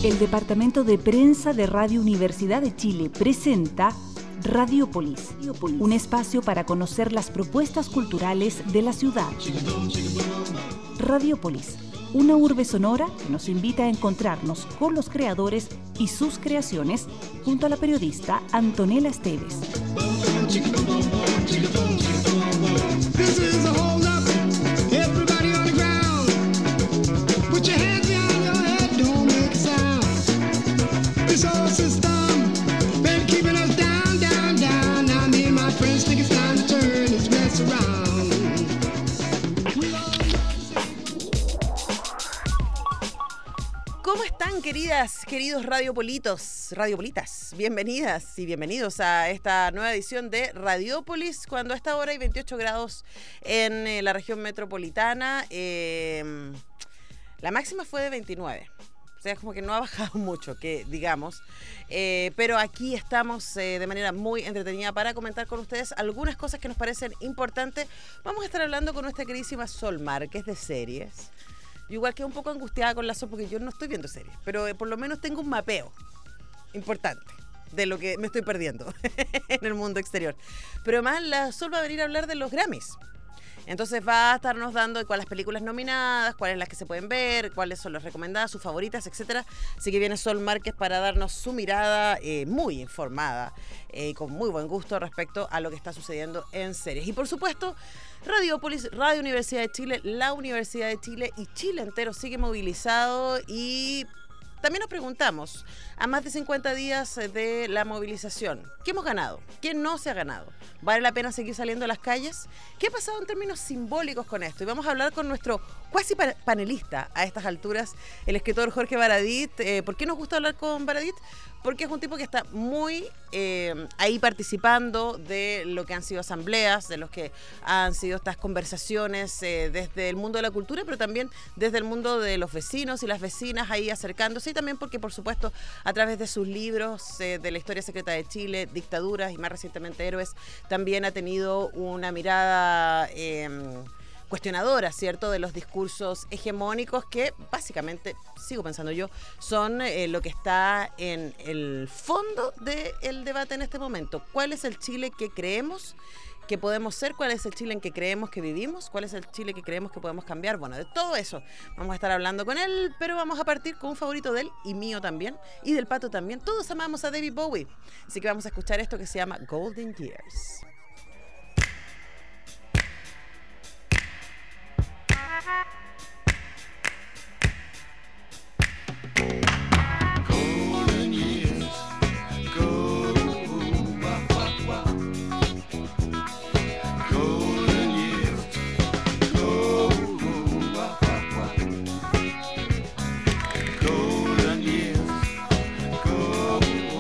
El Departamento de Prensa de Radio Universidad de Chile presenta Radiopolis, un espacio para conocer las propuestas culturales de la ciudad. Radiopolis, una urbe sonora que nos invita a encontrarnos con los creadores y sus creaciones junto a la periodista Antonella Esteves. ¿Cómo están, queridos radiopolitas? Bienvenidas y bienvenidos a esta nueva edición de Radiopolis, cuando a esta hora hay 28 grados en la región metropolitana. La máxima fue de 29. O sea, es como que no ha bajado mucho, que digamos. Pero aquí estamos de manera muy entretenida para comentar con ustedes algunas cosas que nos parecen importantes. Vamos a estar hablando con nuestra queridísima Sol Mar, que es de series. Yo igual quedé un poco angustiada con la Sol porque yo no estoy viendo series, pero por lo menos tengo un mapeo importante de lo que me estoy perdiendo en el mundo exterior. Pero además la Sol va a venir a hablar de los Grammys. Entonces va a estarnos dando cuáles películas nominadas, cuáles las que se pueden ver, cuáles son las recomendadas, sus favoritas, etcétera. Así que viene Sol Márquez para darnos su mirada muy informada, con muy buen gusto respecto a lo que está sucediendo en series. Y por supuesto, Radiopolis, Radio Universidad de Chile, la Universidad de Chile y Chile entero sigue movilizado. Y también nos preguntamos, a más de 50 días de la movilización, ¿qué hemos ganado? ¿Qué no se ha ganado? ¿Vale la pena seguir saliendo a las calles? ¿Qué ha pasado en términos simbólicos con esto? Y vamos a hablar con nuestro cuasi panelista a estas alturas, el escritor Jorge Baradit. ¿Por qué nos gusta hablar con Baradit? Porque es un tipo que está muy ahí participando de lo que han sido asambleas, de lo que han sido estas conversaciones desde el mundo de la cultura, pero también desde el mundo de los vecinos y las vecinas ahí acercándose, y también porque, por supuesto, a través de sus libros de la historia secreta de Chile, Dictaduras y más recientemente Héroes, también ha tenido una mirada cuestionadora, ¿cierto?, de los discursos hegemónicos que básicamente, sigo pensando yo, son lo que está en el fondo del debate en este momento. ¿Cuál es el Chile que creemos que podemos ser? ¿Cuál es el Chile en que creemos que vivimos? ¿Cuál es el Chile que creemos que podemos cambiar? Bueno, de todo eso vamos a estar hablando con él, pero vamos a partir con un favorito de él y mío también, y del Pato también. Todos amamos a David Bowie, así que vamos a escuchar esto que se llama Golden Years. Golden years go, golden years go, golden years go.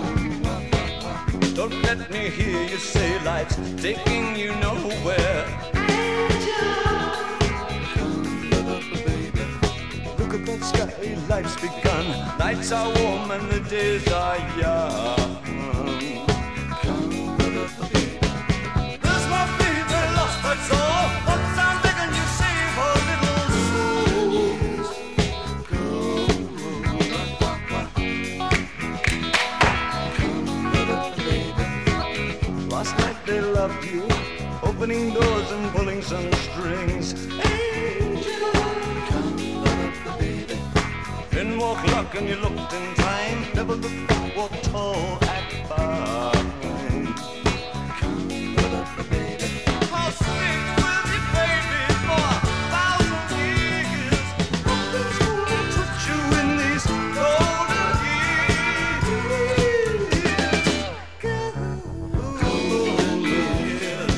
Don't let me hear you say life's taking you nowhere. Look at that sky, life's begun. Nights are warm and the days are young. There's my baby lost her soul. Once I'm begging you save her little soul. Last night they loved you, opening doors and pulling some strings. Didn't walk luck and you looked in time. Never looked back, walked tall and fine. I'll stick with you, baby, for 1,000 years. Nothing's gonna touch you in these golden years. Golden years.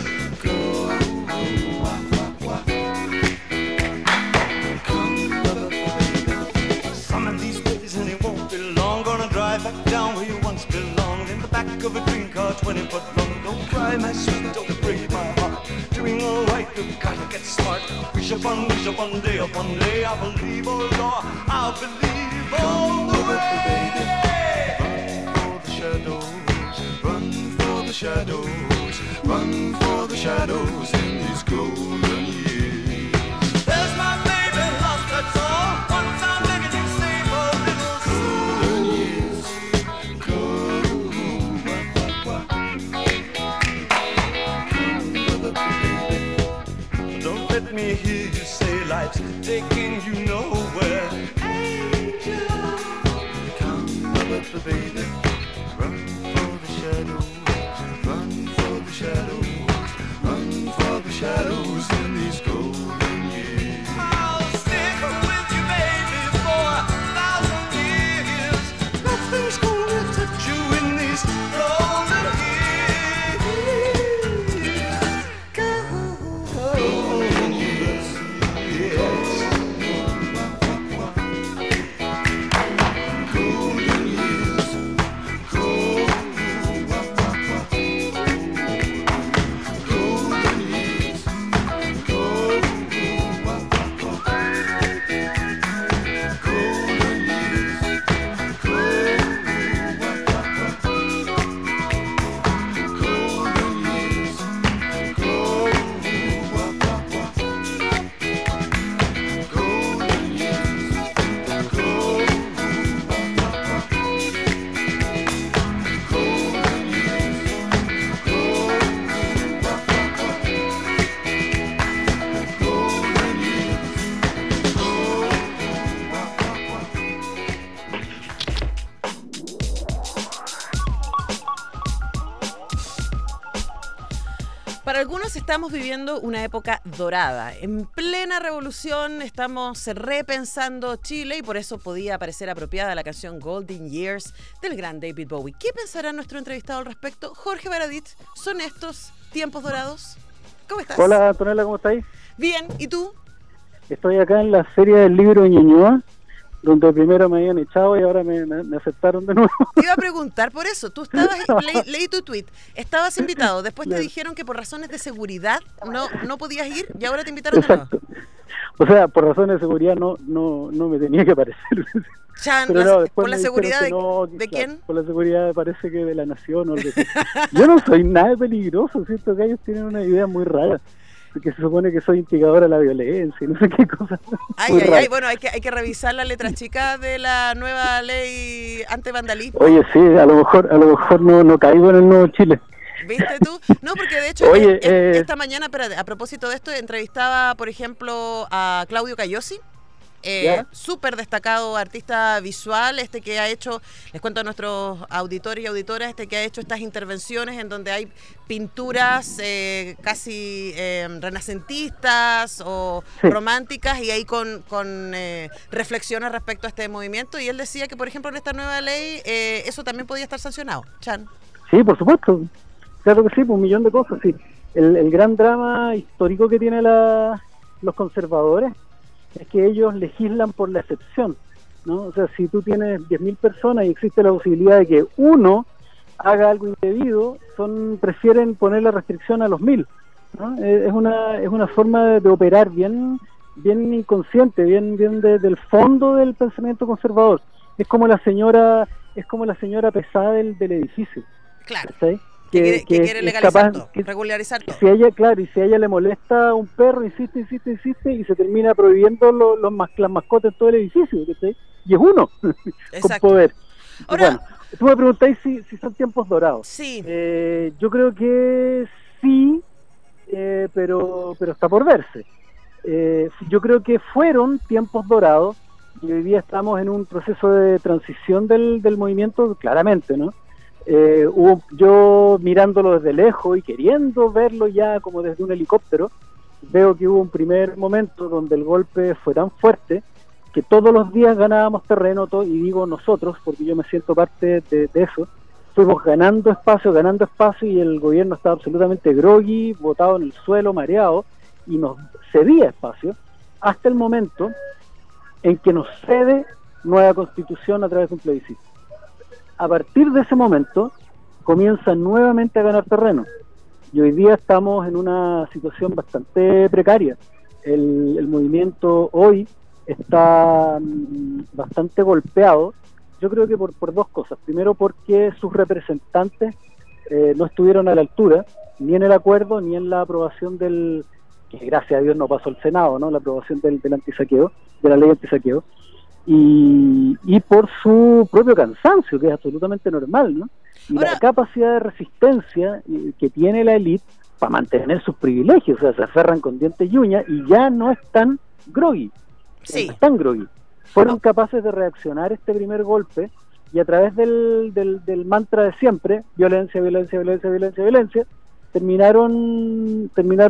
Back down where you once belonged, in the back of a dream car 20 foot long. Don't cry, my sweet, don't break my heart. Doing all right, you've got to get smart. Wish upon day, I believe, oh Lord, I believe all the way. Run for the shadows, run for the shadows in these golden years. There's my baby lost her soul. Once I'm begging you, save a little soul. faster, baby. Run for the shadows, run for the shadows, run for the shadows in these golden years. I'll stick with you, baby, for 1,000 years. Nothing's gonna touch you in these golden years. Golden years, yes. Golden years, golden years, Para algunos estamos viviendo una época dorada. En plena revolución estamos repensando Chile y por eso podía parecer apropiada la canción Golden Years del gran David Bowie. ¿Qué pensará nuestro entrevistado al respecto? Jorge Baradit, ¿son estos tiempos dorados? ¿Cómo estás? Hola, Antonella, ¿cómo estáis? Bien, ¿y tú? Estoy acá en la Feria del Libro de Ñuñoa, donde primero me habían echado y ahora me aceptaron de nuevo. Te iba a preguntar por eso. Tú estabas, leí tu tweet, estabas invitado, después te dijeron que por razones de seguridad no podías ir y ahora te invitaron de nuevo. Exacto. O sea, por razones de seguridad no me tenía que aparecer. Chan, Pero no, ¿por la seguridad de de quién? Por la seguridad parece que de la nación o algo así. Yo no soy nada peligroso, siento que ellos tienen una idea muy rara. Que se supone que soy instigadora a la violencia y no sé qué cosa. Ay, bueno, hay que revisar las letras chicas de la nueva ley ante-vandalismo. Oye, sí, a lo mejor no caigo en el nuevo Chile. ¿Viste tú? No, porque de hecho esta mañana, espérate, a propósito de esto, entrevistaba, por ejemplo, a Claudio Cayosi, súper destacado artista visual, que ha hecho, les cuento a nuestros auditores y auditoras, que ha hecho estas intervenciones en donde hay pinturas casi renacentistas o románticas y ahí con reflexiones respecto a este movimiento, y él decía que, por ejemplo, en esta nueva ley eso también podía estar sancionado. Chan. Sí, por supuesto, claro que sí, pues un millón de cosas, sí. El gran drama histórico que tienen los conservadores es que ellos legislan por la excepción, ¿no? O sea, si tú tienes 10.000 personas y existe la posibilidad de que uno haga algo indebido, prefieren poner la restricción a los 1.000, ¿no? Es una forma de operar bien inconsciente, bien del fondo del pensamiento conservador. Es como la señora pesada del edificio. Claro. ¿Sí? Que quiere legalizar todo, regularizar todo. Si a ella le molesta un perro, insiste y se termina prohibiendo las mascotas en todo el edificio, ¿sí? Y es uno con poder. Ahora, bueno, tú me preguntáis si son tiempos dorados. Sí. Yo creo que sí, pero está por verse. Yo creo que fueron tiempos dorados y hoy día estamos en un proceso de transición del movimiento, claramente, ¿no? Yo mirándolo desde lejos y queriendo verlo ya como desde un helicóptero, veo que hubo un primer momento donde el golpe fue tan fuerte que todos los días ganábamos terreno, y digo nosotros porque yo me siento parte de eso. Fuimos ganando espacio y el gobierno estaba absolutamente groggy, botado en el suelo, mareado, y nos cedía espacio hasta el momento en que nos cede nueva constitución a través de un plebiscito. A partir de ese momento comienza nuevamente a ganar terreno y hoy día estamos en una situación bastante precaria. El movimiento hoy está bastante golpeado, yo creo que por dos cosas. Primero, porque sus representantes no estuvieron a la altura ni en el acuerdo ni en la aprobación que gracias a Dios no pasó al Senado, ¿no? La aprobación del antisaqueo, de la ley antisaqueo. Y por su propio cansancio, que es absolutamente normal, ¿no? Y la capacidad de resistencia que tiene la élite para mantener sus privilegios, o sea, se aferran con dientes y uñas y ya no están groggy. Sí. No están groggy. Fueron capaces de reaccionar este primer golpe y a través del mantra de siempre, violencia, violencia, violencia, violencia, violencia, terminaron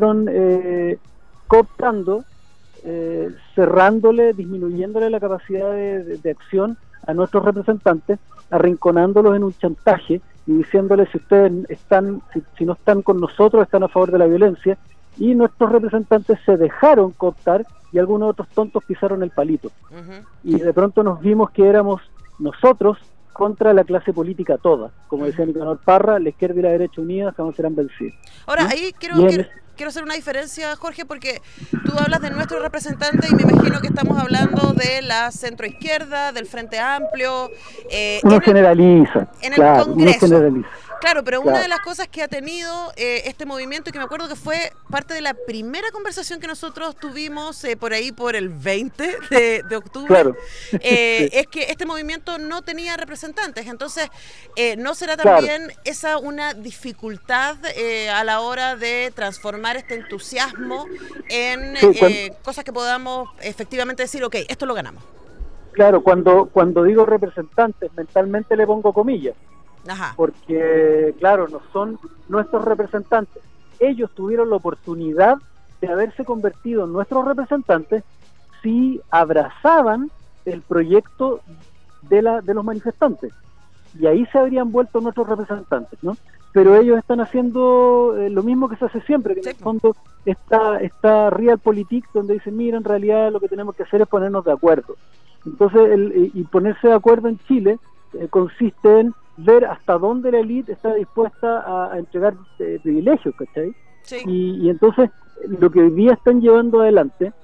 cooptando, cerrándole, disminuyéndole la capacidad de acción a nuestros representantes, arrinconándolos en un chantaje y diciéndoles si ustedes si no están con nosotros, están a favor de la violencia, y nuestros representantes se dejaron cooptar y algunos otros tontos pisaron el palito. Y de pronto nos vimos que éramos nosotros contra la clase política toda. Como decía Nicanor Parra, la izquierda y la derecha unidas jamás serán vencidas. Ahora, ahí quiero hacer una diferencia, Jorge, porque tú hablas de nuestro representante y me imagino que estamos hablando de la centroizquierda, del Frente Amplio. Uno generaliza. En el Congreso. Uno generaliza. Claro, pero una de las cosas que ha tenido este movimiento, y que me acuerdo que fue parte de la primera conversación que nosotros tuvimos por ahí por el 20 de octubre, claro. Es que este movimiento no tenía representantes. Entonces, ¿no será también esa una dificultad a la hora de transformar este entusiasmo en cosas que podamos efectivamente decir, ok, esto lo ganamos? Claro, cuando digo representantes, mentalmente le pongo comillas. Ajá. Porque, claro, no son nuestros representantes. Ellos tuvieron la oportunidad de haberse convertido en nuestros representantes si abrazaban el proyecto de los manifestantes. Y ahí se habrían vuelto nuestros representantes, ¿no? Pero ellos están haciendo lo mismo que se hace siempre, que en el fondo está Realpolitik, donde dicen, mira, en realidad lo que tenemos que hacer es ponernos de acuerdo. Entonces, y ponerse de acuerdo en Chile consiste en ver hasta dónde la élite está dispuesta a entregar privilegios, ¿cachai? Sí. Y entonces lo que hoy día están llevando adelante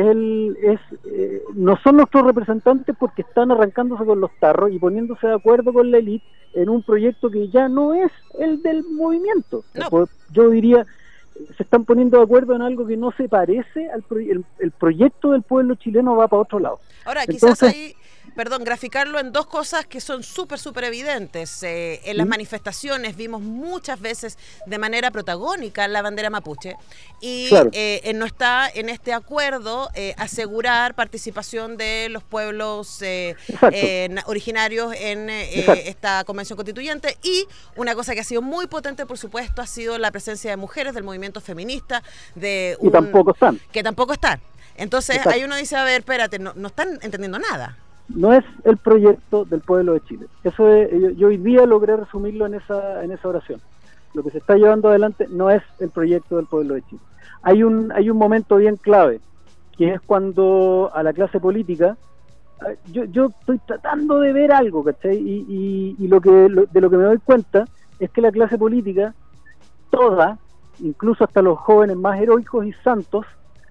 no son nuestros representantes porque están arrancándose con los tarros y poniéndose de acuerdo con la élite en un proyecto que ya no es el del movimiento. No. Yo diría, se están poniendo de acuerdo en algo que no se parece al el proyecto del pueblo chileno, va para otro lado. Ahora, quizás ahí, graficarlo en dos cosas que son súper evidentes. En las manifestaciones vimos muchas veces de manera protagónica la bandera mapuche y no está en este acuerdo asegurar participación de los pueblos originarios en esta convención constituyente. Y una cosa que ha sido muy potente, por supuesto, ha sido la presencia de mujeres del movimiento feminista. Que tampoco están. Entonces ahí uno dice, a ver, espérate, no están entendiendo nada. No es el proyecto del pueblo de Chile. Eso yo hoy día logré resumirlo en esa oración. Lo que se está llevando adelante no es el proyecto del pueblo de Chile. Hay un momento bien clave, que es cuando a la clase política, yo estoy tratando de ver algo, ¿cachai? Y de lo que me doy cuenta es que la clase política, toda, incluso hasta los jóvenes más heroicos y santos,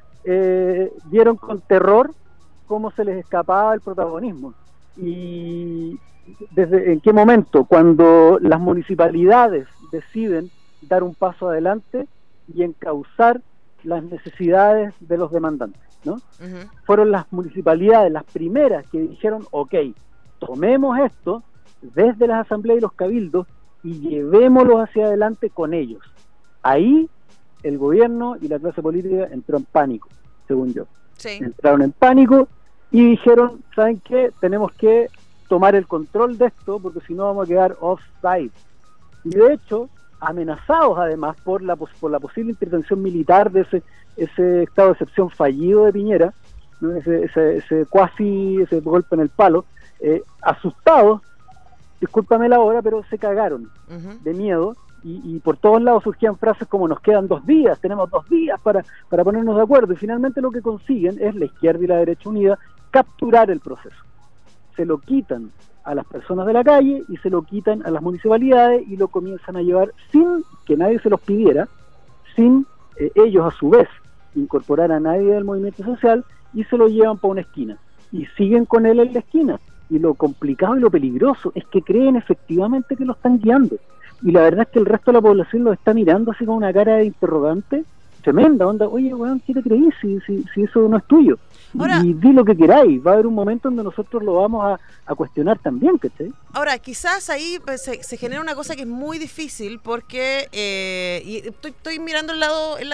vieron con terror cómo se les escapaba el protagonismo. ¿Y en qué momento? Cuando las municipalidades deciden dar un paso adelante y encauzar las necesidades de los demandantes, ¿no? Fueron las municipalidades las primeras que dijeron, ok, tomemos esto desde las asambleas y los cabildos y llevémoslo hacia adelante con ellos. Ahí el gobierno y la clase política entró en pánico, según yo. Sí. Entraron en pánico y dijeron, ¿saben qué? Tenemos que tomar el control de esto porque si no vamos a quedar offside. Y de hecho, amenazados además por la posible intervención militar de ese estado de excepción fallido de Piñera, ¿no? ese golpe en el palo, asustados, discúlpame la hora, pero se cagaron de miedo. Y por todos lados surgían frases como nos quedan 2 días, tenemos 2 días para ponernos de acuerdo, y finalmente lo que consiguen es la izquierda y la derecha unida capturar el proceso. Se lo quitan a las personas de la calle y se lo quitan a las municipalidades y lo comienzan a llevar sin que nadie se los pidiera, sin ellos a su vez incorporar a nadie del movimiento social, y se lo llevan para una esquina y siguen con él en la esquina. Y lo complicado y lo peligroso es que creen efectivamente que lo están guiando. Y la verdad es que el resto de la población lo está mirando así con una cara de interrogante tremenda, onda, oye, weón, ¿qué te creís si eso no es tuyo? Ahora, y di lo que queráis, va a haber un momento donde nosotros lo vamos a cuestionar también, ¿cachai? Ahora, quizás ahí pues, se genera una cosa que es muy difícil porque y estoy mirando el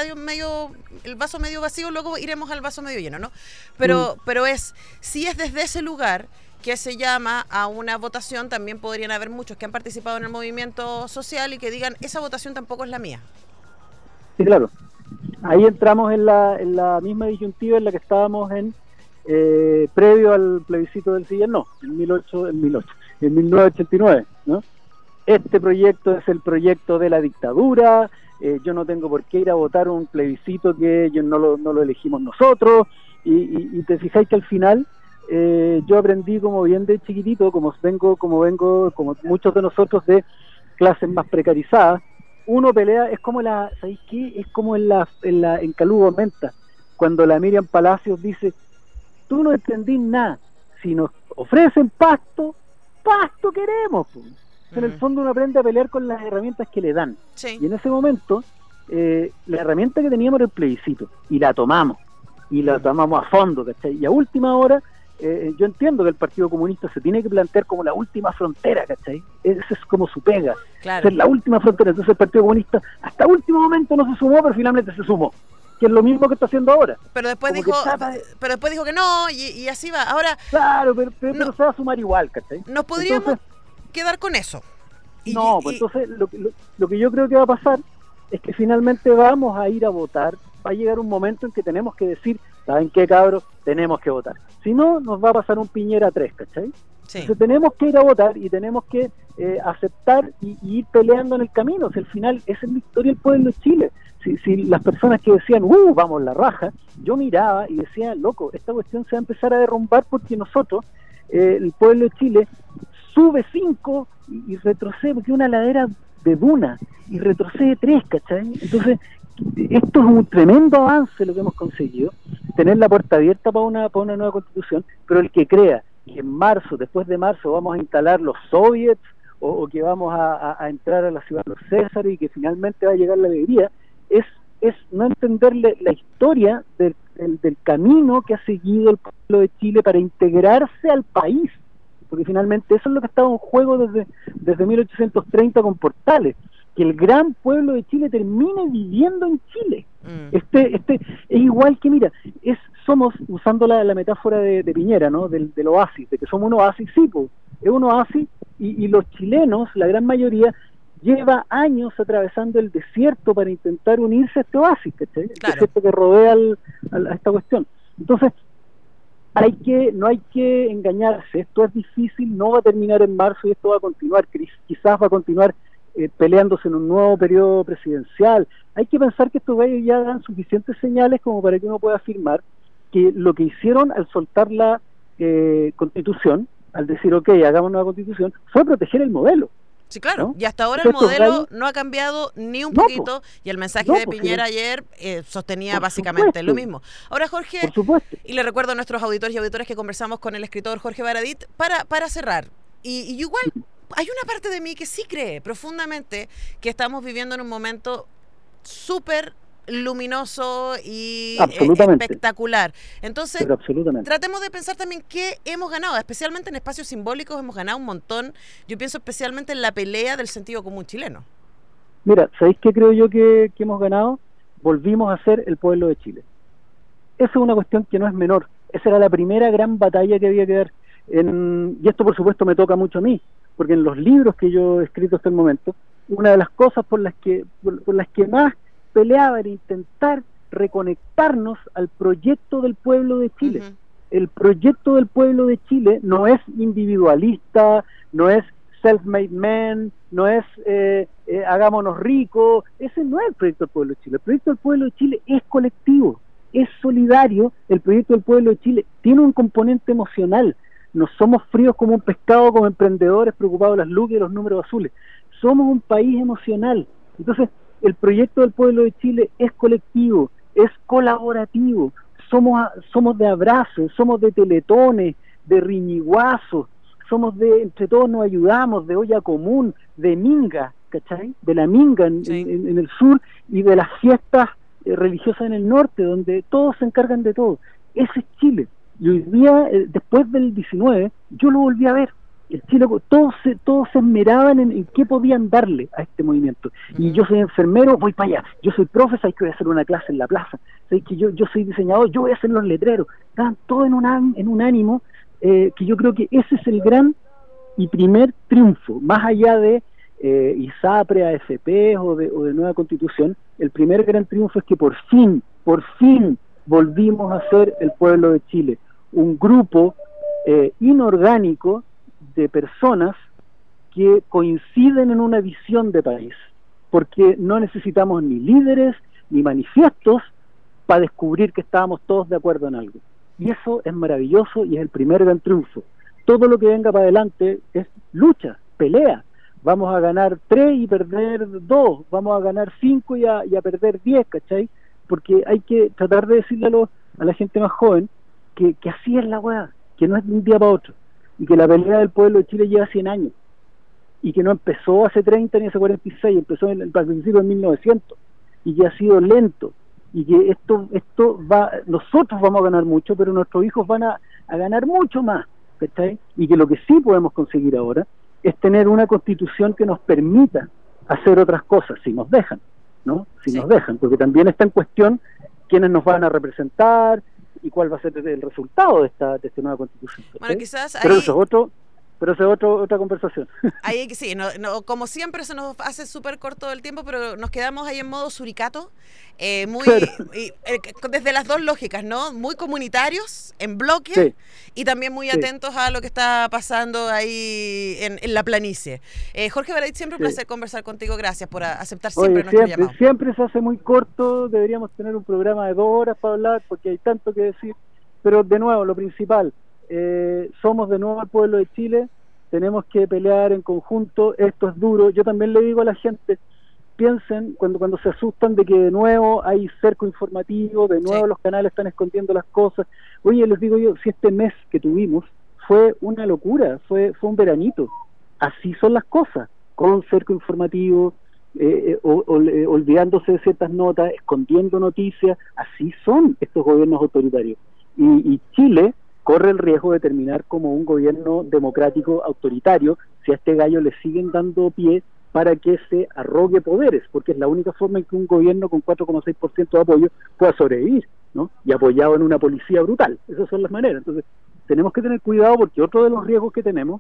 vaso medio vacío, luego iremos al vaso medio lleno, ¿no? Pero si es desde ese lugar, que se llama a una votación, también podrían haber muchos que han participado en el movimiento social y que digan, esa votación tampoco es la mía. Sí, claro. Ahí entramos en la misma disyuntiva en la que estábamos previo al plebiscito del sí y el no, en 1989, ¿no? Este proyecto es el proyecto de la dictadura, yo no tengo por qué ir a votar un plebiscito que ellos no lo elegimos nosotros, y te fijáis que al final yo aprendí como bien de chiquitito, como vengo, como muchos de nosotros de clases más precarizadas, uno pelea, es como ¿sabéis qué? Es como en Calugo Menta, cuando la Miriam Palacios dice, tú no entendís nada, si nos ofrecen pasto queremos, pues. En el fondo uno aprende a pelear con las herramientas que le dan. Sí. Y en ese momento, la herramienta que teníamos era el plebiscito, y la tomamos a fondo, ¿cachai? Y a última hora, yo entiendo que el Partido Comunista se tiene que plantear como la última frontera, ¿cachai? Esa es como su pega, claro. Ser la última frontera. Entonces el Partido Comunista hasta último momento no se sumó, pero finalmente se sumó, que es lo mismo que está haciendo ahora. Pero después dijo que no, y así va. Ahora, claro, pero se va a sumar igual, ¿cachai? Nos podríamos quedar con eso. Entonces lo que yo creo que va a pasar es que finalmente vamos a ir a votar. Va a llegar un momento en que tenemos que decir, ¿saben qué, cabros? Tenemos que votar. Si no, nos va a pasar un Piñera 3, ¿cachai? Sí. Entonces tenemos que ir a votar y tenemos que aceptar y ir peleando en el camino. Si al final esa es la historia del pueblo de Chile. Si las personas que decían, vamos la raja, yo miraba y decía, loco, esta cuestión se va a empezar a derrumbar porque nosotros, el pueblo de Chile, sube 5 y retrocede, porque es una ladera de duna, y retrocede 3, ¿cachai? Entonces, esto es un tremendo avance lo que hemos conseguido, tener la puerta abierta para una nueva constitución, pero el que crea que en marzo, después de marzo, vamos a instalar los soviets, o que vamos a entrar a la ciudad de los Césares y que finalmente va a llegar la alegría, es no entenderle la historia del camino que ha seguido el pueblo de Chile para integrarse al país, porque finalmente eso es lo que ha estado en juego desde 1830 con Portales, que el gran pueblo de Chile termine viviendo en Chile. Este es igual que, mira, somos, usando la metáfora de Piñera, ¿no? Del oasis, de que somos un oasis, sí, pues, es un oasis, y los chilenos, la gran mayoría, lleva años atravesando el desierto para intentar unirse a este oasis, ¿cachai? El desierto que rodea a esta cuestión. Entonces, no hay que engañarse, esto es difícil, no va a terminar en marzo y esto va a continuar, quizás va a continuar peleándose en un nuevo periodo presidencial. Hay que pensar que estos gallos ya dan suficientes señales como para que uno pueda afirmar que lo que hicieron al soltar la constitución, al decir, ok, hagamos una constitución, fue proteger el modelo. Sí, claro, ¿no? y hasta ahora el modelo no ha cambiado ni un poquito, y el mensaje de Piñera ayer sostenía básicamente lo mismo. Ahora, Jorge, y le recuerdo a nuestros auditores y auditoras que conversamos con el escritor Jorge Baradit, para cerrar, y igual hay una parte de mí que sí cree profundamente que estamos viviendo en un momento súper luminoso y espectacular. Entonces, tratemos de pensar también qué hemos ganado, especialmente en espacios simbólicos hemos ganado un montón. Yo pienso especialmente en la pelea del sentido común chileno. Mira, ¿sabéis qué creo yo que hemos ganado? Volvimos a ser el pueblo de Chile. Esa es una cuestión que no es menor. Esa era la primera gran batalla que había que dar. Y esto, por supuesto, me toca mucho a mí, porque en los libros que yo he escrito hasta el momento, una de las cosas por las que más peleaba era intentar reconectarnos al proyecto del pueblo de Chile. El proyecto del pueblo de Chile no es individualista, no es self-made man, no es hagámonos ricos. Ese no es el proyecto del pueblo de Chile. El proyecto del pueblo de Chile es colectivo, es solidario. El proyecto del pueblo de Chile tiene un componente emocional. No somos fríos como un pescado, como emprendedores preocupados de las lucas y los números azules. Somos un país emocional. Entonces, el proyecto del pueblo de Chile es colectivo, es colaborativo, somos de abrazos, somos de teletones, de riñiguazos, entre todos nos ayudamos, de olla común, de minga, ¿cachai? De la minga en el sur, y de las fiestas religiosas en el norte, donde todos se encargan de todo. Ese es Chile. Y hoy día, después del 19, yo lo volví a ver. El Chile, todos se esmeraban en qué podían darle a este movimiento. Y yo soy enfermero, voy para allá. Yo soy profesor, hay que voy a hacer una clase en la plaza. ¿Sabes que yo soy diseñador, yo voy a hacer los letreros? Estaban todos en un ánimo que yo creo que ese es el gran y primer triunfo, más allá de ISAPRE, AFP o de nueva constitución. El primer gran triunfo es que por fin volvimos a ser el pueblo de Chile, un grupo inorgánico de personas que coinciden en una visión de país, porque no necesitamos ni líderes ni manifiestos para descubrir que estábamos todos de acuerdo en algo. Y eso es maravilloso y es el primer gran triunfo. Todo lo que venga para adelante es lucha, pelea. Vamos a ganar 3 y perder 2, vamos a ganar 5 y a perder 10, ¿cachai? Porque hay que tratar de decirle a la gente más joven que así es la weá, que no es de un día para otro, y que la pelea del pueblo de Chile lleva 100 años, y que no empezó hace 30 ni hace 46, empezó al principio en 1900, y que ha sido lento, y que esto va, nosotros vamos a ganar mucho, pero nuestros hijos van a ganar mucho más, ¿cachai? Y que lo que sí podemos conseguir ahora es tener una constitución que nos permita hacer otras cosas, si nos dejan, ¿no? Si nos dejan, porque también está en cuestión quiénes nos van a representar y cuál va a ser el resultado de esta nueva constitución, ¿cachai? Bueno, quizás pero ahí... eso es otra conversación. Ahí sí, no, como siempre se nos hace súper corto el tiempo, pero nos quedamos ahí en modo suricato, desde las dos lógicas, ¿no? Muy comunitarios, en bloque, sí, y también muy atentos a lo que está pasando ahí en la planicie. Jorge Baradit, siempre un placer conversar contigo, gracias por aceptar siempre nuestro llamado. Siempre se hace muy corto, deberíamos tener un programa de 2 horas para hablar, porque hay tanto que decir, pero de nuevo, lo principal, somos de nuevo el pueblo de Chile, tenemos que pelear en conjunto, esto es duro. Yo también le digo a la gente, piensen cuando se asustan de que de nuevo hay cerco informativo, de nuevo los canales están escondiendo las cosas. Oye, les digo yo, si este mes que tuvimos fue una locura, fue un veranito, así son las cosas, con cerco informativo, olvidándose de ciertas notas, escondiendo noticias, así son estos gobiernos autoritarios. Y Chile corre el riesgo de terminar como un gobierno democrático autoritario si a este gallo le siguen dando pie para que se arrogue poderes, porque es la única forma en que un gobierno con 4,6% de apoyo pueda sobrevivir, ¿no? Y apoyado en una policía brutal. Esas son las maneras. Entonces, tenemos que tener cuidado, porque otro de los riesgos que tenemos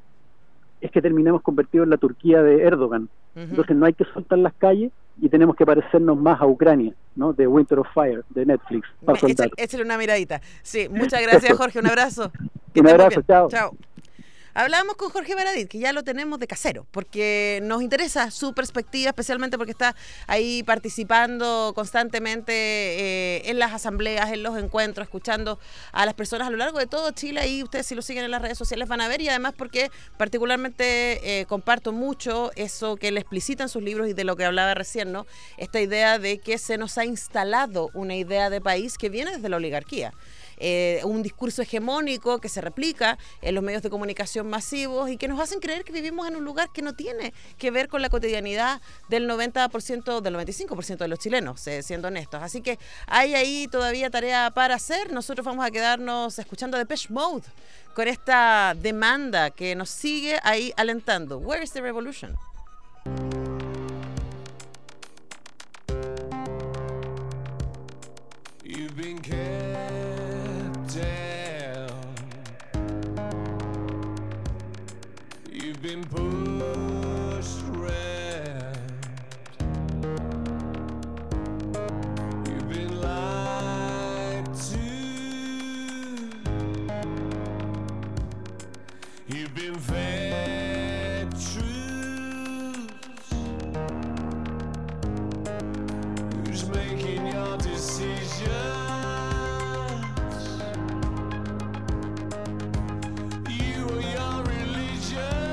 es que terminemos convertidos en la Turquía de Erdogan. Entonces no hay que soltar las calles y tenemos que parecernos más a Ucrania, ¿no? De Winter of Fire, de Netflix. Échale una miradita. Sí, muchas gracias, Jorge, un abrazo. Un abrazo, chao. Chao. Hablábamos con Jorge Baradit, que ya lo tenemos de casero, porque nos interesa su perspectiva, especialmente porque está ahí participando constantemente en las asambleas, en los encuentros, escuchando a las personas a lo largo de todo Chile. Ahí ustedes, si lo siguen en las redes sociales, van a ver, y además porque particularmente comparto mucho eso que él explicita en sus libros y de lo que hablaba recién, ¿no? Esta idea de que se nos ha instalado una idea de país que viene desde la oligarquía. Un discurso hegemónico que se replica en los medios de comunicación masivos y que nos hacen creer que vivimos en un lugar que no tiene que ver con la cotidianidad del 90%, del 95% de los chilenos, siendo honestos. Así que hay ahí todavía tarea para hacer. Nosotros vamos a quedarnos escuchando Depeche Mode con esta demanda que nos sigue ahí alentando. Where is the revolution? You've been kept down. You've been pushed around. You've been lied to. You've been fed truths. Who's making your decisions? You or your religion?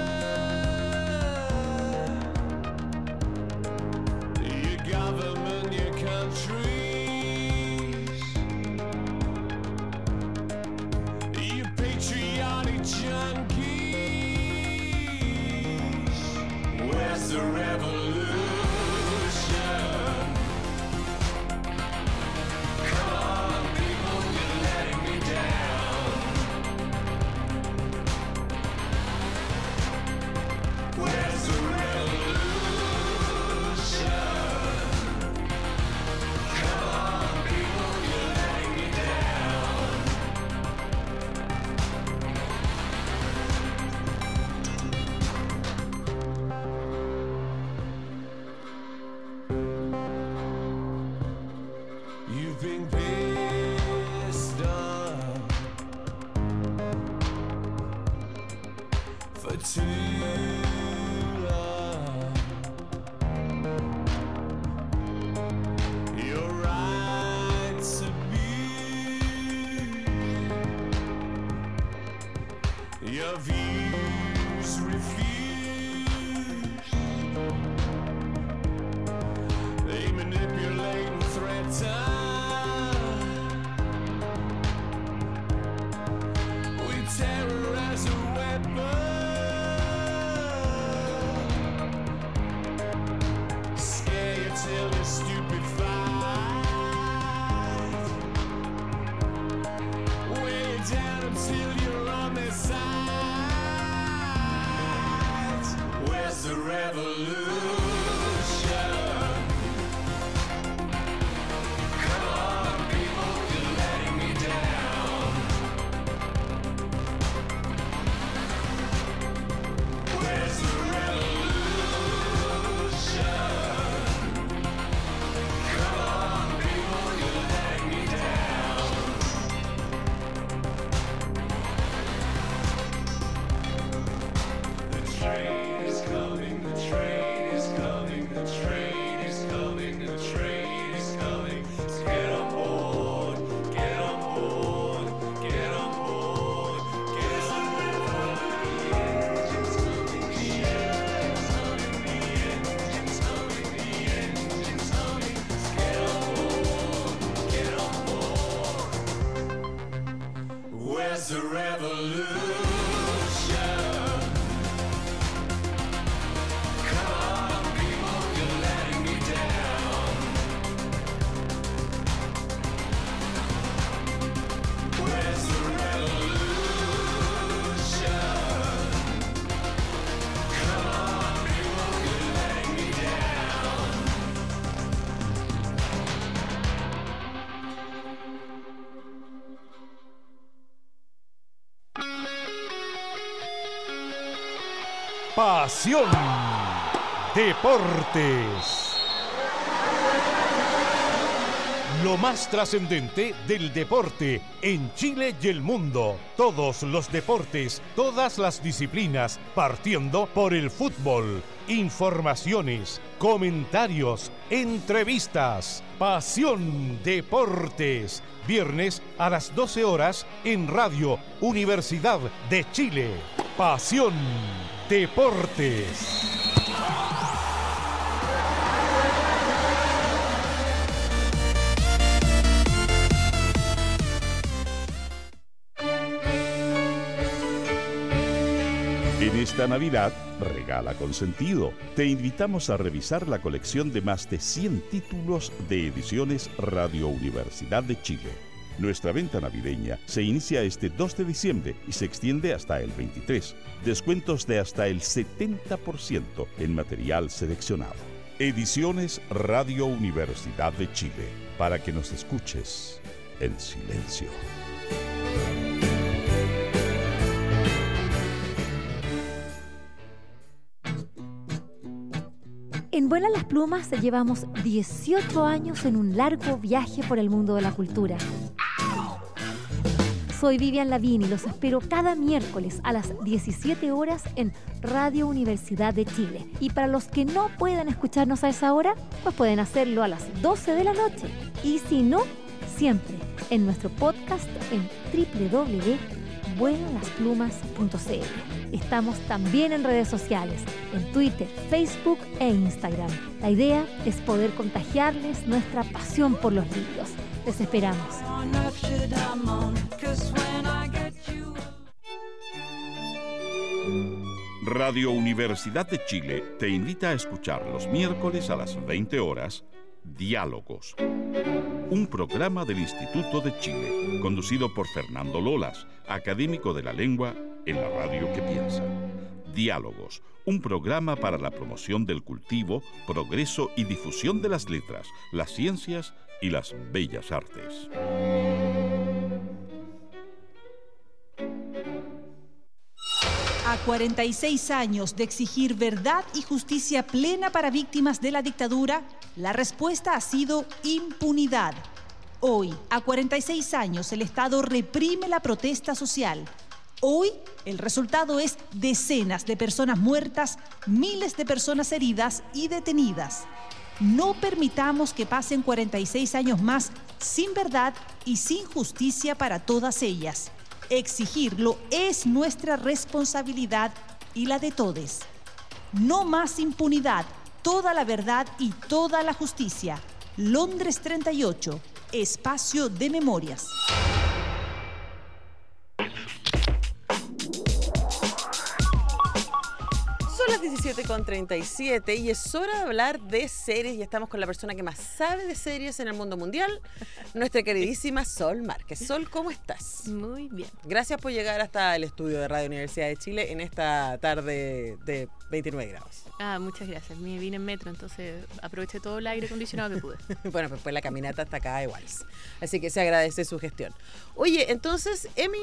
Your government, your countries? You patriotic junkies? Where's the revolution? Pasión Deportes. Lo más trascendente del deporte en Chile y el mundo. Todos los deportes, todas las disciplinas, partiendo por el fútbol. Informaciones, comentarios, entrevistas. Pasión Deportes. Viernes a las 12 horas en Radio Universidad de Chile. Pasión Deportes. En esta Navidad, regala con sentido. Te invitamos a revisar la colección de más de 100 títulos de ediciones Radio Universidad de Chile. Nuestra venta navideña se inicia este 2 de diciembre y se extiende hasta el 23. Descuentos de hasta el 70% en material seleccionado. Ediciones Radio Universidad de Chile, para que nos escuches en silencio. En Vuelan las Plumas llevamos 18 años en un largo viaje por el mundo de la cultura. Soy Vivian Lavín y los espero cada miércoles a las 17 horas en Radio Universidad de Chile. Y para los que no puedan escucharnos a esa hora, pues pueden hacerlo a las 12 de la noche. Y si no, siempre en nuestro podcast en www.vuelanlasplumas.cl. Estamos también en redes sociales, en Twitter, Facebook e Instagram. La idea es poder contagiarles nuestra pasión por los libros. Les esperamos. Radio Universidad de Chile te invita a escuchar los miércoles a las 20 horas Diálogos, un programa del Instituto de Chile, conducido por Fernando Lolas, académico de la lengua en la radio que piensa. Diálogos, un programa para la promoción del cultivo, progreso y difusión de las letras, las ciencias y las bellas artes. A 46 años de exigir verdad y justicia plena para víctimas de la dictadura, la respuesta ha sido impunidad. Hoy, a 46 años, el Estado reprime la protesta social. Hoy, el resultado es decenas de personas muertas, miles de personas heridas y detenidas. No permitamos que pasen 46 años más sin verdad y sin justicia para todas ellas. Exigirlo es nuestra responsabilidad y la de todos. No más impunidad, toda la verdad y toda la justicia. Londres 38, espacio de memorias. Son Son las 17:37 y es hora de hablar de series y estamos con la persona que más sabe de series en el mundo mundial, nuestra queridísima Sol Márquez. Sol, ¿cómo estás? Muy bien. Gracias por llegar hasta el estudio de Radio Universidad de Chile en esta tarde de 29 grados. Muchas gracias. Me vine en metro, entonces aproveché todo el aire acondicionado que pude. Bueno, pues la caminata hasta acá igual. Así que se agradece su gestión. Oye, entonces, Emmy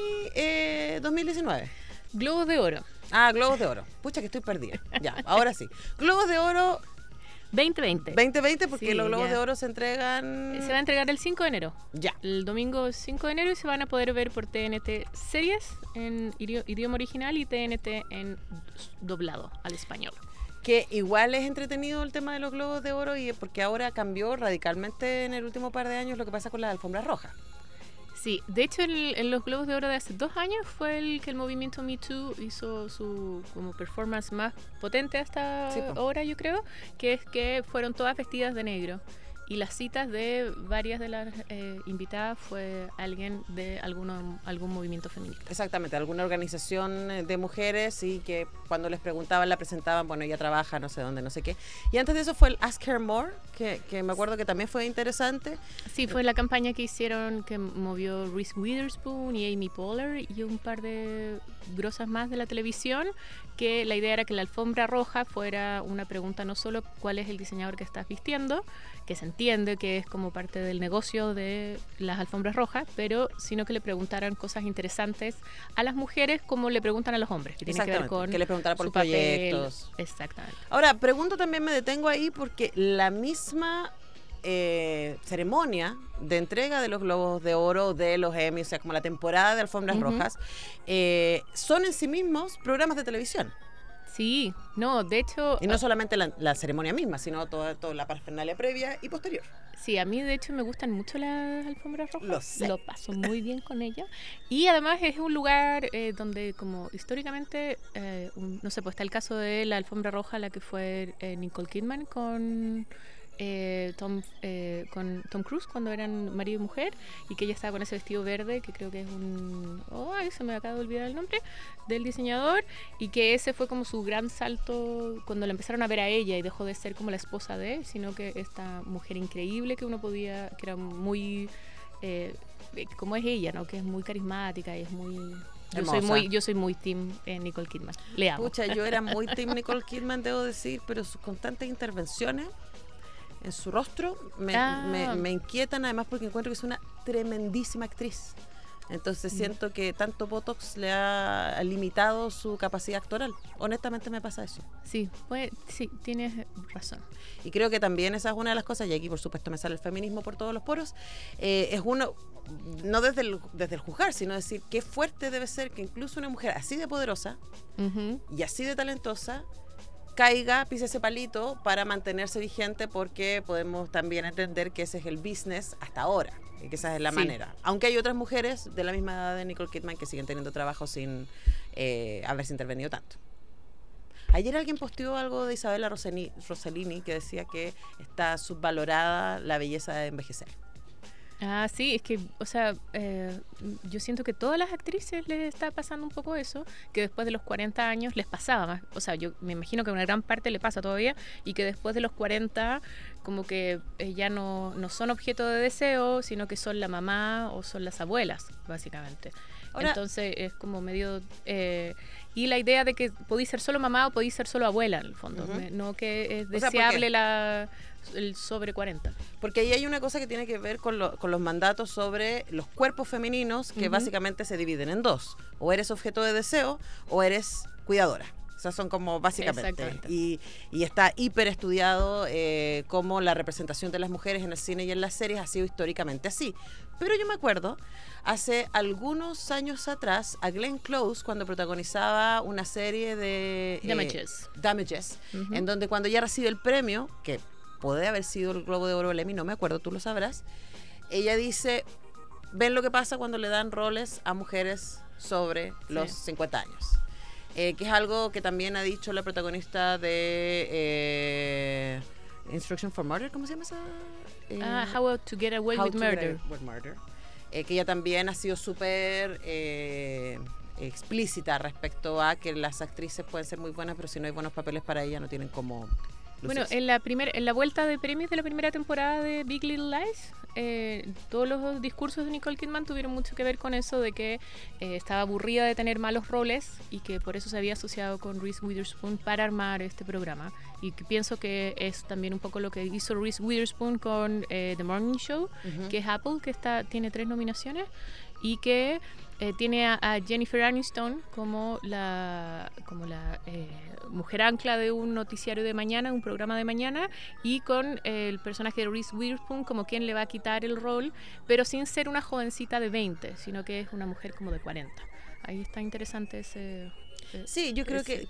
2019. Globos de Oro. Globos de Oro. Pucha que estoy perdida. Ya, ahora sí. Globos de Oro 2020. 2020 porque Sí, los Globos ya. de Oro se entregan... Se va a entregar el 5 de enero. Ya. El domingo 5 de enero y se van a poder ver por TNT series en idioma original y TNT en doblado al español. Que igual es entretenido el tema de los Globos de Oro y porque ahora cambió radicalmente en el último par de años lo que pasa con las alfombras rojas. Sí, de hecho en los Globos de Oro de hace 2 años fue el que el movimiento Me Too hizo su como performance más potente hasta Sí, po. ahora, yo creo, que es que fueron todas vestidas de negro. Y las citas de varias de las invitadas fue alguien de algún movimiento feminista. Exactamente, alguna organización de mujeres y que cuando les preguntaban la presentaban, bueno, ella trabaja no sé dónde, no sé qué. Y antes de eso fue el Ask Her More, que me acuerdo que también fue interesante. Sí, fue la campaña que hicieron que movió Reese Witherspoon y Amy Poehler y un par de grosas más de la televisión, que la idea era que la alfombra roja fuera una pregunta no solo cuál es el diseñador que estás vistiendo, que se entiende que es como parte del negocio de las alfombras rojas, pero sino que le preguntaran cosas interesantes a las mujeres como le preguntan a los hombres, que tiene que ver Exactamente, con que les preguntara por su papel. proyectos. Exactamente. Ahora, pregunto también, me detengo ahí porque la misma ceremonia de entrega de los Globos de Oro, de los Emmy, o sea, como la temporada de alfombras rojas, son en sí mismos programas de televisión. Sí, no, de hecho... Y no solamente la ceremonia misma, sino toda la parafernalia previa y posterior. Sí, a mí de hecho me gustan mucho las alfombras rojas. Lo sé. Lo paso muy bien con ellas. Y además es un lugar donde como históricamente, no sé, pues está el caso de la alfombra roja, la que fue Nicole Kidman con Tom Cruise cuando eran marido y mujer, y que ella estaba con ese vestido verde que creo que es se me acaba de olvidar el nombre del diseñador, y que ese fue como su gran salto cuando la empezaron a ver a ella y dejó de ser como la esposa de, sino que esta mujer increíble que uno podía, que era muy como es ella, ¿no? Que es muy carismática y es muy... Yo soy muy team Nicole Kidman. Le amo. Pucha, yo era muy team Nicole Kidman, debo decir, pero sus constantes intervenciones en su rostro me inquietan, además porque encuentro que es una tremendísima actriz. Entonces siento que tanto Botox le ha limitado su capacidad actoral. Honestamente me pasa eso. Sí, pues, sí, tienes razón. Y creo que también esa es una de las cosas, y aquí por supuesto me sale el feminismo por todos los poros, es uno, no desde el juzgar, sino decir qué fuerte debe ser que incluso una mujer así de poderosa y así de talentosa caiga, pise ese palito para mantenerse vigente, porque podemos también entender que ese es el business hasta ahora y que esa es la manera. Aunque hay otras mujeres de la misma edad de Nicole Kidman que siguen teniendo trabajo sin haberse intervenido tanto. Ayer alguien posteó algo de Isabella Rossellini que decía que está subvalorada la belleza de envejecer. Sí, es que, o sea, yo siento que todas las actrices les está pasando un poco eso, que después de los 40 años les pasaba más. O sea, yo me imagino que a una gran parte le pasa todavía, y que después de los 40 como que ya no son objeto de deseo, sino que son la mamá o son las abuelas, básicamente. Ahora, entonces es como medio... y la idea de que podéis ser solo mamá o podéis ser solo abuela, en el fondo. No que es deseable el sobre 40. Porque ahí hay una cosa que tiene que ver con los mandatos sobre los cuerpos femeninos, que básicamente se dividen en dos. O eres objeto de deseo o eres cuidadora. O sea, son como básicamente. Y está hiper estudiado cómo la representación de las mujeres en el cine y en las series ha sido históricamente así. Pero yo me acuerdo, hace algunos años atrás, a Glenn Close, cuando protagonizaba una serie de... Damages, en donde cuando ella recibe el premio, que puede haber sido el Globo de Oro o el Emmy, no me acuerdo, tú lo sabrás, ella dice, ven lo que pasa cuando le dan roles a mujeres sobre los 50 años. Que es algo que también ha dicho la protagonista de Instruction for Murder, ¿cómo se llama esa? How to Get Away with Murder. Que ella también ha sido súper explícita respecto a que las actrices pueden ser muy buenas, pero si no hay buenos papeles para ellas no tienen cómo lucirse. Bueno, en la vuelta de premios de la primera temporada de Big Little Lies, todos los discursos de Nicole Kidman tuvieron mucho que ver con eso de que estaba aburrida de tener malos roles y que por eso se había asociado con Reese Witherspoon para armar este programa. Y que pienso que es también un poco lo que hizo Reese Witherspoon con The Morning Show, que es Apple, que tiene 3 nominaciones, y que tiene a Jennifer Aniston como la mujer ancla de un noticiario de mañana, un programa de mañana, y con el personaje de Reese Witherspoon como quien le va a quitar el rol, pero sin ser una jovencita de 20, sino que es una mujer como de 40. Ahí está interesante ese... Sí, yo creo que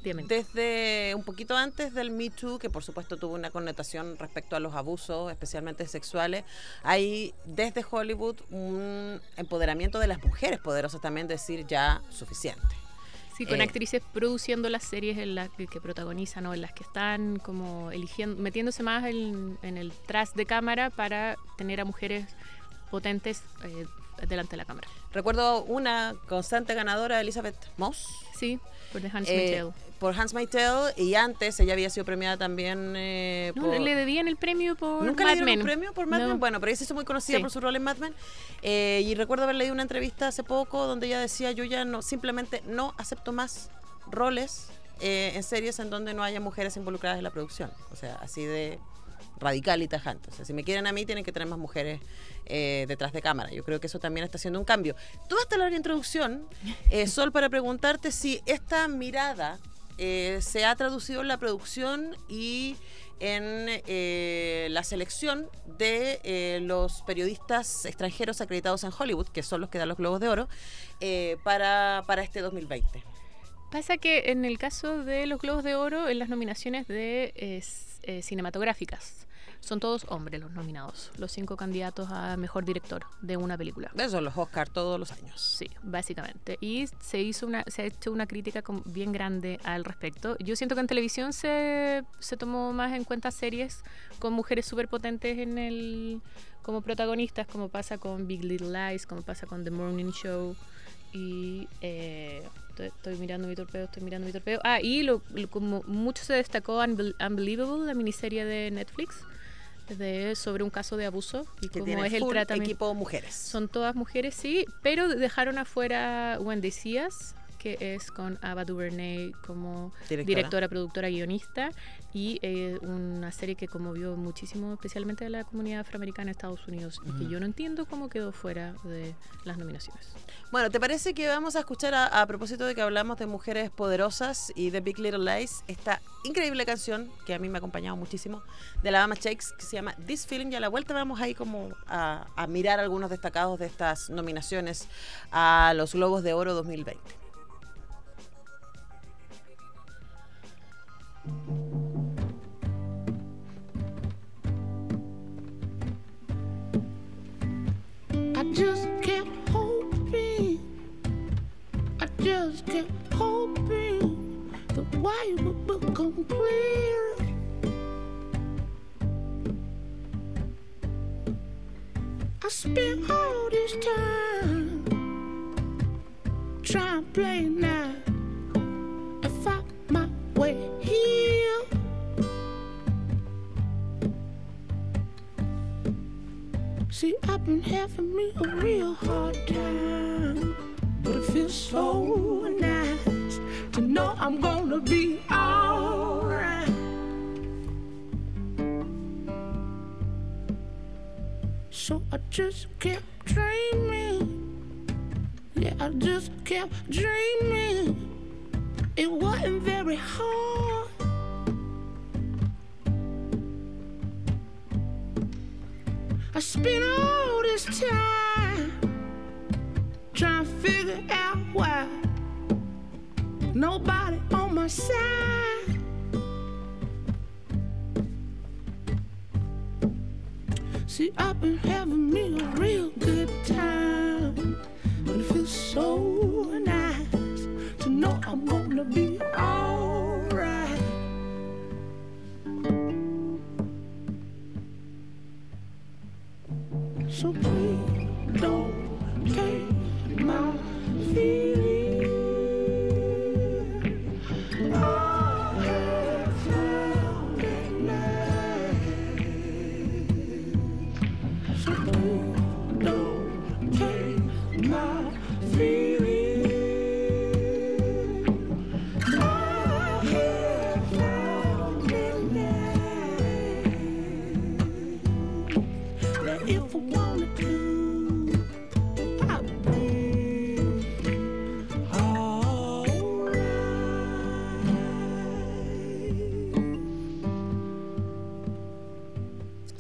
desde un poquito antes del Me Too, que por supuesto tuvo una connotación respecto a los abusos, especialmente sexuales, hay desde Hollywood un empoderamiento de las mujeres poderosas también, decir ya suficiente. Sí, con actrices produciendo las series en las que protagonizan o en las que están como eligiendo, metiéndose más en el tras de cámara para tener a mujeres potentes delante de la cámara. Recuerdo una constante ganadora, Elizabeth Moss. Sí, por The Handmaid's Tale. Por Handmaid's Tale, y antes ella había sido premiada también no, le debían el premio por ¿Nunca Mad le dieron Men? un premio por Mad Men? Bueno, pero ella se hizo muy conocida por su rol en Mad Men. Y recuerdo haber leído una entrevista hace poco donde ella decía, yo ya simplemente no acepto más roles en series en donde no haya mujeres involucradas en la producción. O sea, así de radical y tajante. O sea, si me quieren a mí, tienen que tener más mujeres detrás de cámara. Yo creo que eso también está haciendo un cambio. Tú hasta la introducción, Sol, para preguntarte si esta mirada se ha traducido en la producción y en la selección de los periodistas extranjeros acreditados en Hollywood, que son los que dan los Globos de Oro, para este 2020. Pasa que en el caso de los Globos de Oro, en las nominaciones de cinematográficas, son todos hombres los nominados, los 5 candidatos a mejor director de una película. Eso son los Oscar todos los años. Sí, básicamente. Y se ha hecho una crítica bien grande al respecto. Yo siento que en televisión se tomó más en cuenta series con mujeres súper potentes como protagonistas, como pasa con Big Little Lies, como pasa con The Morning Show. Y estoy mirando mi torpeo. Y como mucho se destacó Unbelievable, la miniserie de Netflix, sobre un caso de abuso y que cómo es el tratamiento. Equipo mujeres. Son todas mujeres, sí, pero dejaron afuera When They See Us, que es con Ava DuVernay como directora, productora, guionista, y una serie que conmovió muchísimo, especialmente a la comunidad afroamericana de Estados Unidos, y que yo no entiendo cómo quedó fuera de las nominaciones. Bueno, ¿te parece que vamos a escuchar a propósito de que hablamos de mujeres poderosas y de Big Little Lies, esta increíble canción que a mí me ha acompañado muchísimo de la Alabama Shakes, que se llama This Feeling, y a la vuelta vamos ahí como a mirar algunos destacados de estas nominaciones a los Globos de Oro 2020. I just kept hoping the way would become clear. I spent all this time trying to play now and find my way here. See, I've been having me a real hard time, but it feels so nice to know I'm gonna be alright. So I just kept dreaming, yeah, I just kept dreaming. It wasn't very hard. I spent all this time trying to figure out why nobody on my side. See, I've been having me a real good time, but it feels so nice to know I'm gonna be alright. So please don't take my feelings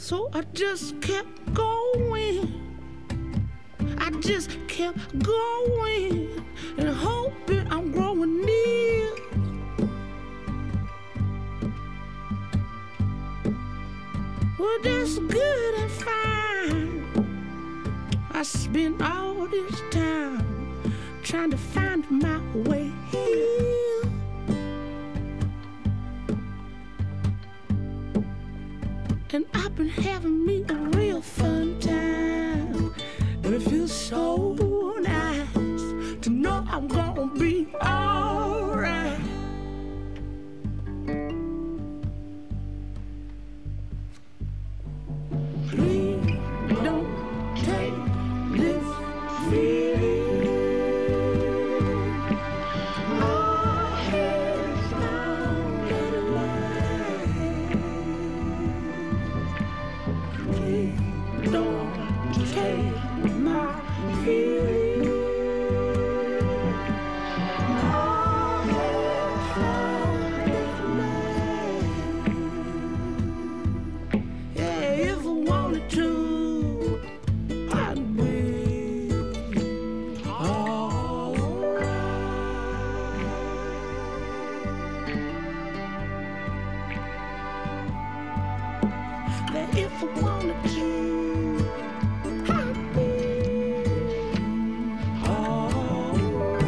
So I just kept going. I just kept going and hoping I'm growing near. Well, that's good and fine. I spent all this time trying to find my way here. And I've been having me a real fun time. And it feels so nice to know I'm gonna be alright. Please don't take this feeling. My head's down in line. Please don't take my feeling. My head's down in line. Yeah, if I wanted to, I'd be alright. That if I wanted to, I'd be alright.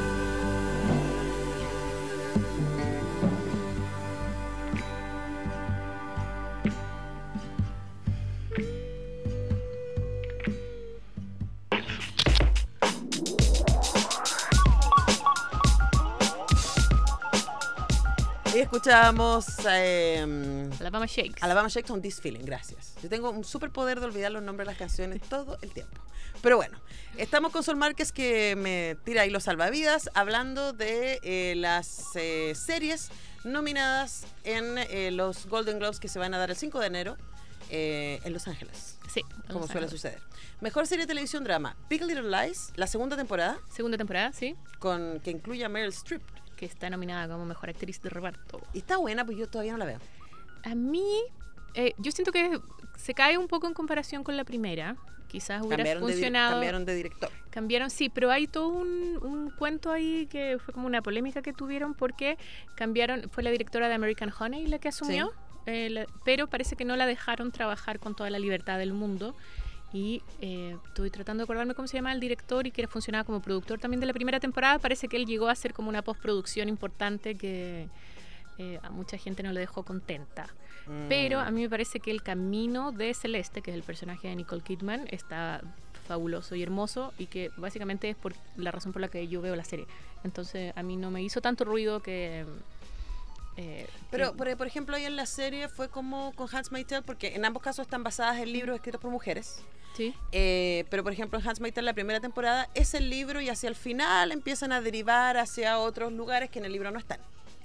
Y escuchábamos Alabama Shakes. Alabama Shakes on This Feeling, gracias. Yo tengo un superpoder de olvidar los nombres de las canciones todo el tiempo. Pero bueno, estamos con Sol Márquez que me tira ahí los salvavidas hablando de las series nominadas en los Golden Globes que se van a dar el 5 de enero en Los Ángeles. Sí, Como suele suceder. Mejor serie de televisión drama, Big Little Lies, la segunda temporada, Segunda temporada, sí. que incluye a Meryl Streep. Que está nominada como mejor actriz de reparto. Y está buena, pues yo todavía no la veo. A mí, yo siento que se cae un poco en comparación con la primera. Quizás hubiera funcionado. Cambiaron de director. Cambiaron, sí, pero hay todo un cuento ahí que fue como una polémica que tuvieron porque cambiaron, fue la directora de American Honey la que asumió, pero parece que no la dejaron trabajar con toda la libertad del mundo. Y estoy tratando de acordarme cómo se llama el director y que funcionaba como productor también de la primera temporada. Parece que él llegó a hacer como una postproducción importante que a mucha gente no le dejó contenta. Pero a mí me parece que el camino de Celeste, que es el personaje de Nicole Kidman, está fabuloso y hermoso y que básicamente es por la razón por la que yo veo la serie. Entonces a mí no me hizo tanto ruido que... Pero, por ejemplo, ahí en la serie fue como con Handmaid's Tale, porque en ambos casos están basadas en libros escritos por mujeres. Sí. Pero, por ejemplo, en Handmaid's Tale, la primera temporada es el libro y hacia el final empiezan a derivar hacia otros lugares que en el libro no están.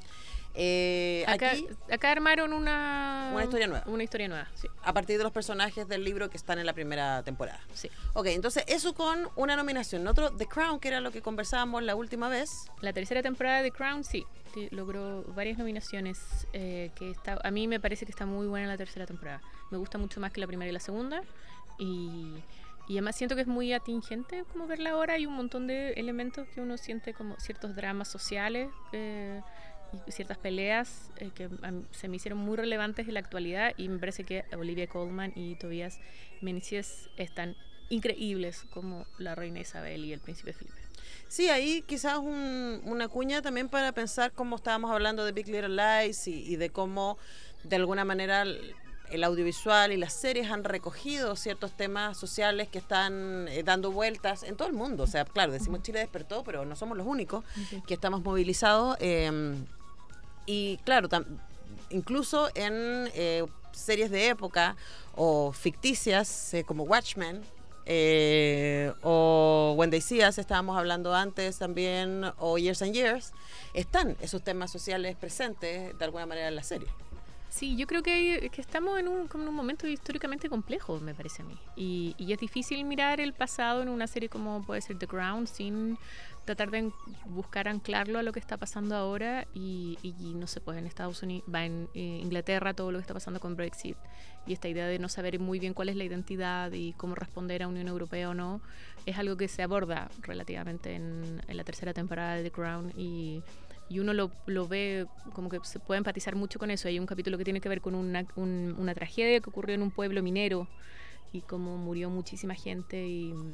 Acá armaron una historia nueva. Una historia nueva, sí. A partir de los personajes del libro que están en la primera temporada. Sí. Ok, entonces eso con una nominación. Otro, The Crown, que era lo que conversábamos la última vez. La tercera temporada de The Crown, sí, logró varias nominaciones. A mí me parece que está muy buena la tercera temporada. Me gusta mucho más que la primera y la segunda. Y además siento que es muy atingente como verla ahora. Hay un montón de elementos que uno siente como ciertos dramas sociales y ciertas peleas que se me hicieron muy relevantes en la actualidad, y me parece que Olivia Colman y Tobias Menzies están increíbles como la reina Isabel y el príncipe Felipe. Sí, ahí quizás una cuña también para pensar cómo estábamos hablando de Big Little Lies y de cómo de alguna manera el audiovisual y las series han recogido ciertos temas sociales que están dando vueltas en todo el mundo. O sea, claro, decimos Chile despertó, pero no somos los únicos que estamos movilizados. Y claro, incluso en series de época o ficticias como Watchmen o When They See Us, estábamos hablando antes también, o Years and Years, están esos temas sociales presentes de alguna manera en la serie. Sí, yo creo que estamos como en un momento históricamente complejo, me parece a mí. Y es difícil mirar el pasado en una serie como puede ser The Crown sin tratar de buscar anclarlo a lo que está pasando ahora. Y no sé, pues en Estados Unidos, en Inglaterra, todo lo que está pasando con Brexit. Y esta idea de no saber muy bien cuál es la identidad y cómo responder a Unión Europea o no, es algo que se aborda relativamente en la tercera temporada de The Crown. Y uno lo ve como que se puede empatizar mucho con eso. Hay un capítulo que tiene que ver con una tragedia que ocurrió en un pueblo minero y cómo murió muchísima gente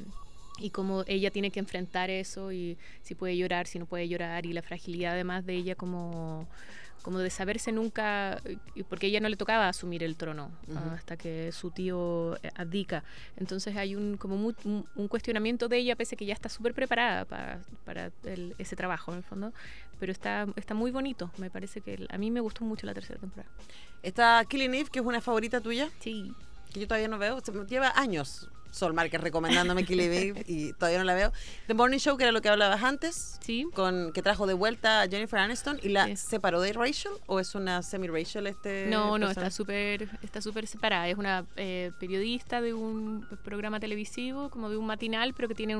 y cómo ella tiene que enfrentar eso y si puede llorar, si no puede llorar, y la fragilidad además de ella como de saberse nunca, porque a ella no le tocaba asumir el trono hasta que su tío abdica. Entonces hay un cuestionamiento de ella, pese a que ya está súper preparada para ese trabajo en el fondo, pero está muy bonito. Me parece que a mí me gustó mucho la tercera temporada. Está Killing Eve, que es una favorita tuya, Sí. que yo todavía no veo, lleva años Sol Márquez recomendándome Killing Eve y todavía no la veo. The Morning Show, que era lo que hablabas antes, Sí. que trajo de vuelta a Jennifer Aniston y la Sí. separó de Rachel, ¿o es una semi-Rachel No, personaje? está súper separada. Es una periodista de un programa televisivo, como de un matinal, pero que tiene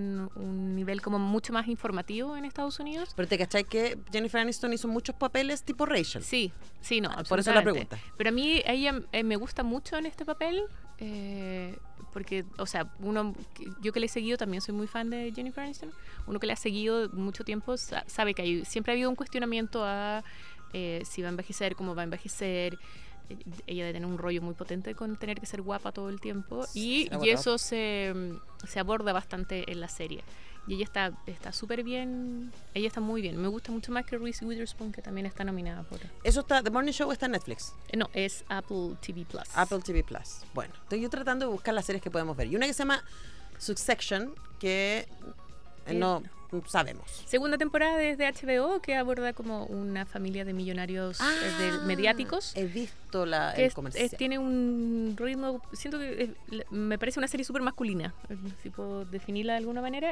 un nivel como mucho más informativo en Estados Unidos. Pero te cachai que Jennifer Aniston hizo muchos papeles tipo Rachel. Sí, no. Por eso la absolutamente. pregunta. Pero a mí ella me gusta mucho en este papel, porque, o sea, yo que le he seguido, también soy muy fan de Jennifer Aniston. Uno que le ha seguido mucho tiempo sabe que siempre ha habido un cuestionamiento a si va a envejecer, cómo va a envejecer. Ella debe tener un rollo muy potente con tener que ser guapa todo el tiempo, y eso se aborda bastante en la serie. Y ella está súper bien, ella está muy bien. Me gusta mucho más que Reese Witherspoon, que también está nominada por... Eso está, The Morning Show está en Netflix. No, es Apple TV Plus. Apple TV Plus. Bueno, estoy yo tratando de buscar las series que podemos ver. Y una que se llama Succession, que no sabemos. Segunda temporada desde HBO, que aborda como una familia de millonarios mediáticos. He visto que el comercial. Tiene un ritmo, siento que me parece una serie súper masculina, si puedo definirla de alguna manera,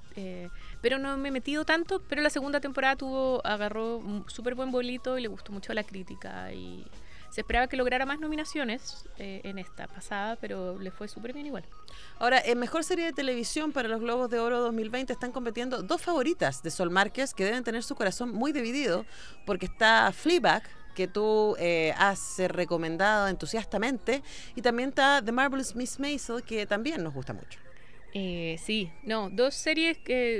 pero no me he metido tanto, pero la segunda temporada agarró un súper buen bolito y le gustó mucho a la crítica, y se esperaba que lograra más nominaciones en esta pasada, pero le fue súper bien igual. Ahora, en Mejor Serie de Televisión para los Globos de Oro 2020 están compitiendo dos favoritas de Sol Márquez que deben tener su corazón muy dividido, porque está Fleabag, que tú has recomendado entusiastamente, y también está The Marvelous Miss Maisel, que también nos gusta mucho. Sí, dos series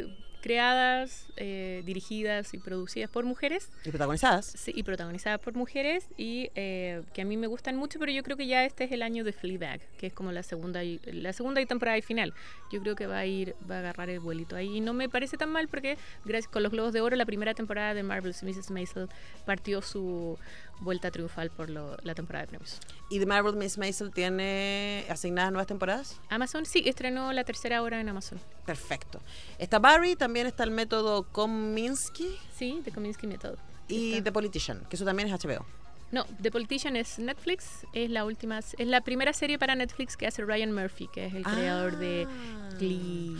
creadas, dirigidas y producidas por mujeres. Y protagonizadas. Sí, y protagonizadas por mujeres, y que a mí me gustan mucho, pero yo creo que ya este es el año de Fleabag, que es como la segunda y temporada y final. Yo creo que va a agarrar el vuelito ahí, y no me parece tan mal, porque gracias con los Globos de Oro, la primera temporada de Marvelous Mrs. Maisel partió su vuelta triunfal por la temporada de premios. ¿Y The Marvelous Miss Maisel tiene asignadas nuevas temporadas? Amazon, sí, estrenó la tercera hora en Amazon. Perfecto. Está Barry, también está el método Kominsky. Sí, The Kominsky Method. Y The Politician, que eso también es HBO. No, The Politician es Netflix, es la primera serie para Netflix que hace Ryan Murphy, que es el creador de Glee.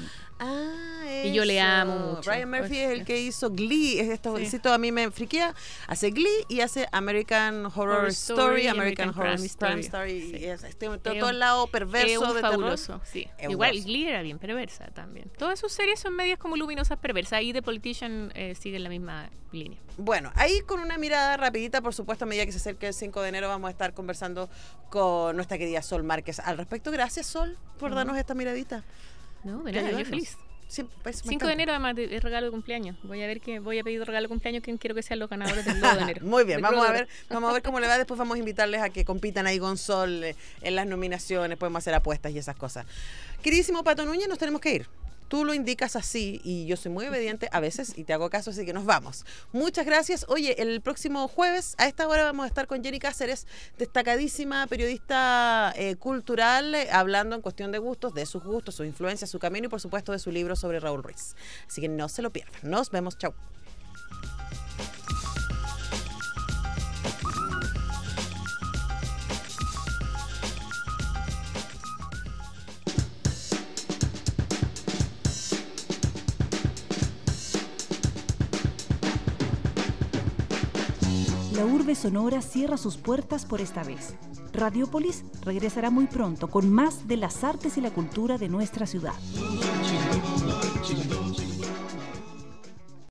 Y yo le amo mucho. Ryan Murphy es el que hizo Glee. A mí me friquea. Hace Glee y hace American Horror Story, American Horror Crime Story. Sí. Y todo el lado perverso de fabuloso, terror. sí. Es Igual fabuloso. Glee era bien perversa también. Todas sus series son medias como luminosas perversas. Y The Politician sigue en la misma línea. Bueno, ahí con una mirada rapidita, por supuesto, a medida que se acerque el 5 de enero vamos a estar conversando con nuestra querida Sol Márquez al respecto. Gracias, Sol, por darnos esta miradita. No, de Y nada, yo ayudarnos. feliz. Sí, pues, me 5 de encanta. enero además es regalo de cumpleaños. Voy a pedir regalo de cumpleaños, quién quiero que sean los ganadores del 2 de enero. Muy bien, Del vamos a Globo de ver cómo le va. Después vamos a invitarles a que compitan ahí con Sol en las nominaciones, podemos hacer apuestas y esas cosas. Queridísimo Pato Núñez, nos tenemos que ir. Tú lo indicas así y yo soy muy obediente a veces y te hago caso, así que nos vamos. Muchas gracias. Oye, el próximo jueves a esta hora vamos a estar con Jenny Cáceres, destacadísima periodista cultural, hablando en cuestión de gustos, de sus gustos, sus influencias, su camino y por supuesto de su libro sobre Raúl Ruiz. Así que no se lo pierdan. Nos vemos. Chau. La nuestra urbe sonora cierra sus puertas por esta vez. Radiópolis regresará muy pronto con más de las artes y la cultura de nuestra ciudad.